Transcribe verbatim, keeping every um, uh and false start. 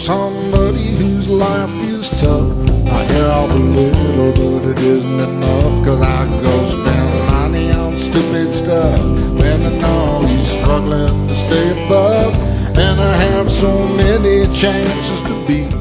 somebody whose life is tough. I have a little, but it isn't enough, 'cause I go spend money on stupid stuff when I know he's struggling to stay above. And I have so many chances to be